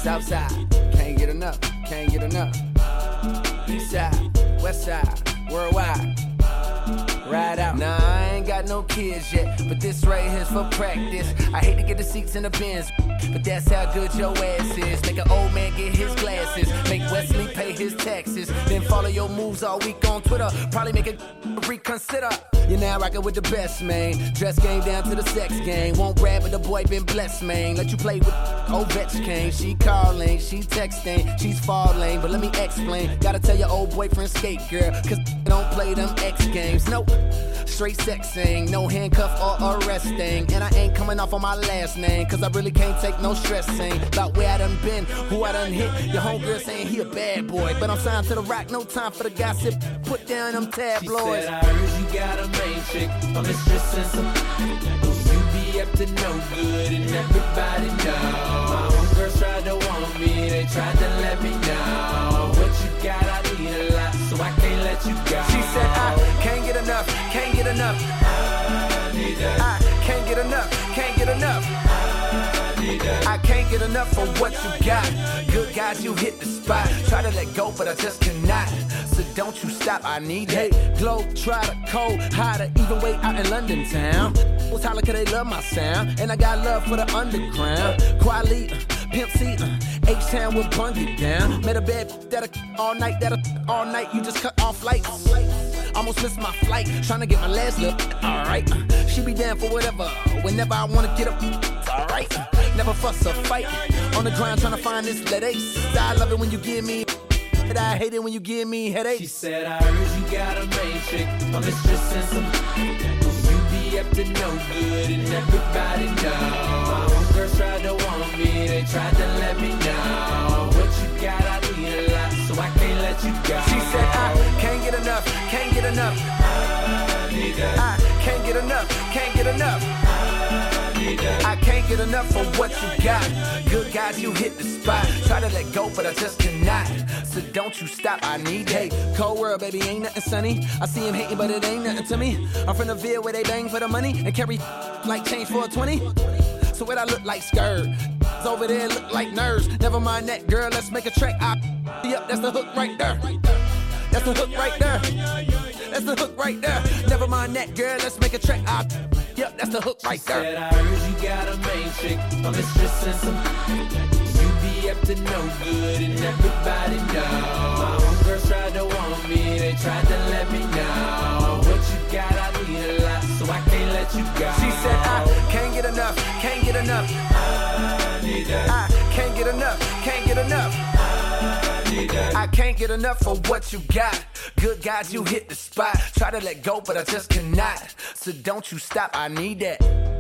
Southside, can't get enough, can't get enough. Eastside, Westside, worldwide. Ride out. Nah, I ain't got no kids yet, but this right here's for practice. I hate to get the seats in the Benz, but that's how good your ass is. Make an old man get his glasses, make Wesley pay his taxes, then follow your moves all week on Twitter. Probably make it reconsider. You're now rockin' with the best, man. Dress game down to the sex game. Won't brag, but the boy been blessed, man. Let you play with Ovechkin. She calling, she texting, she's falling. But let me explain. Gotta tell your old boyfriend skate, girl, cause don't play them X games. Nope. Straight sexing, no handcuff or arresting. And I ain't coming off on my last name, cause I really can't take no stressing about where I done been, who I done hit. Your homegirl saying he a bad boy, but I'm signed to the rock, no time for the gossip. Put down them tabloids. She said, I heard you got a main chick, a mistress and some. You be up to no good and everybody know. My homegirls tried to want me, they tried to let me know. What you got, I need a lot, so I can't let you go. She said, I can't get enough, can't get enough. I need that. I can't get enough, can't get enough. I need that. I can't get enough for what you got. Good guys, you hit the spot. Try to let go, but I just cannot. So don't you stop, I need that. Hey, glow, try to cold, hotter, even way out in London town. Was holler cause they love my sound. And I got love for the underground. Quality, Pimp C, H-Town will bung it down. Met a bad that'll all night, you just cut off lights. Almost missed my flight, trying to get my last look. Alright, she be down for whatever. Whenever I wanna get up, alright. Never fuss or fight. On the grind trying to find this lead ace. I love it when you give me, but I hate it when you give me headaches. She said, I heard you got a main chick, a mistress and some. You be up to no good and everybody know. My homegirls tried to want me, they tried to let me know. What you got, I need a lot, so I can't let you go. She said, I can't get enough, can't get enough. I need that. I can't get enough, can't get enough. I need that. I can't get enough for what you got. Good guys, you hit the spot. Try to let go, but I just cannot. So don't you stop, I need that. Cold world, baby, ain't nothing sunny. I see him hating, but it ain't nothing to me. I'm from the Ville where they bang for the money and carry like change for a 20. So what I look like, skirt. Over there look like nerves. Never mind that, girl, let's make a track. Yep, that's the hook right there. That's the hook right there. That's the hook right there. Never mind that, girl, let's make a track. Yep, that's the hook right there. Said I heard you got a main chick, a mistress and some. You be up to no good and everybody know. My homegirls tried to want me, they tried to let me know. What you got, I need a lot, so I can't let you go. She said, I can't get enough, can't get enough. I need that. I can't get enough, can't get enough. I need that. I can't get enough for what you got. Good guys, you hit the spot. Try to let go, but I just cannot. So don't you stop, I need that.